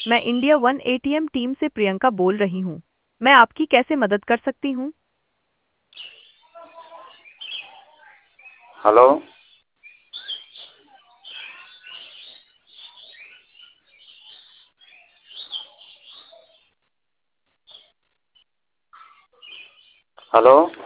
मैं India one ATM team से प्रियंका बोल रही हूँ। मैं आपकी कैसे मदद कर सकती हूँ? हेलो। हेलो।